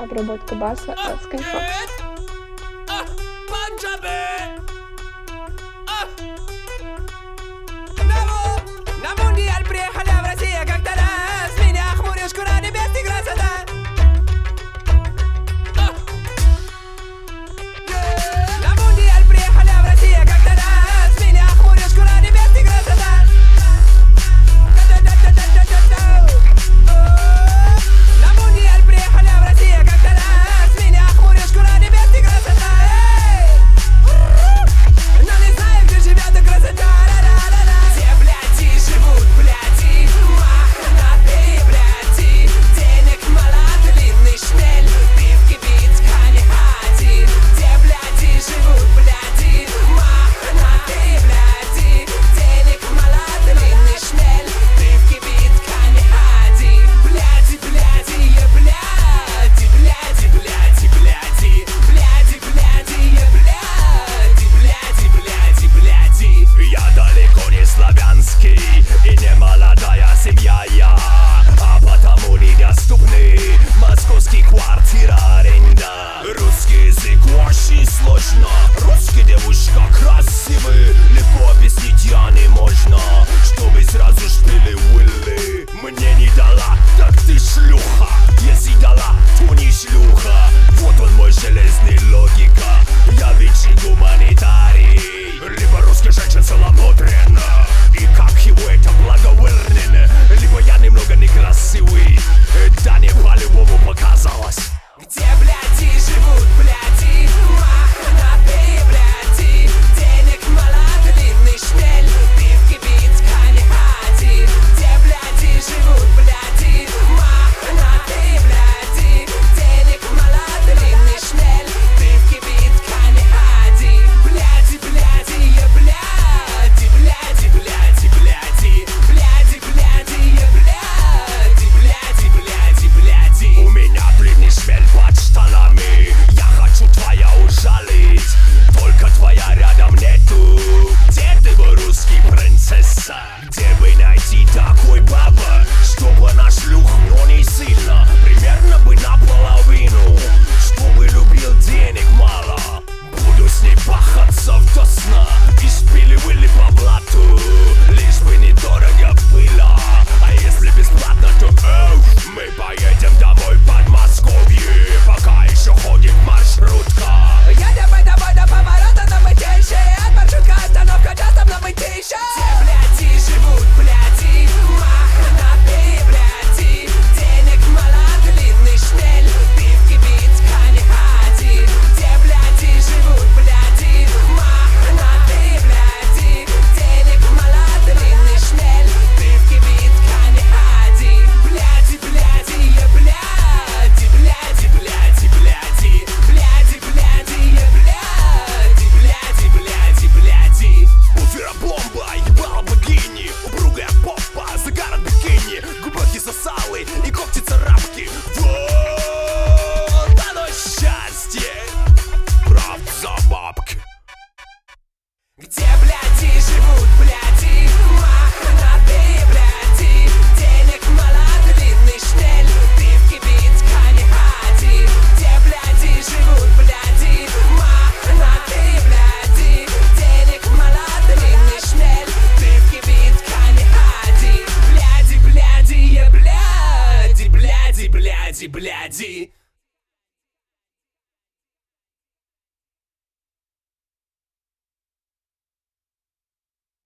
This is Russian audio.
Обработка баса Skyfox. На мундиаль приехали в Россию как-то раз. Меня хмуришь, куда небесный красота. На мундиаль приехали в Россию как-то раз. Меня хмуришь, куда небесный красота. На мундиаль приехали в Россию как-то раз. Меня хмуришь, куда небесный красота. Но не знаю, где живет эта красота. Где, бляди, живут, бляди, мохнатые, бляди. Денег мало, длинный шмель, пивки бить, не ходи. Где, бляди, живут, бляди, мохнатые, бляди. Денег мало, длинный шмель, пивки бить, не ходи. Бляди, бляди, бляди, бляди, бляди, бляди. Бляди, бляди, бляди, бляди, бляди, бляди. Я далеко не славянский и не молодая семья я, а потому недоступны московский квартира аренда. Русский язык очень сложно, русский девушка красивый, легко объяснить я не можно, чтобы сразу шпили Уилли. Мне не дала, так ты шлюха, если дала, то не шлюха. Вот он мой железный логика, я ведь же гуманитарий. Либо русский женщин целомудрен, и как его это благовернен, либо я немного некрасивый,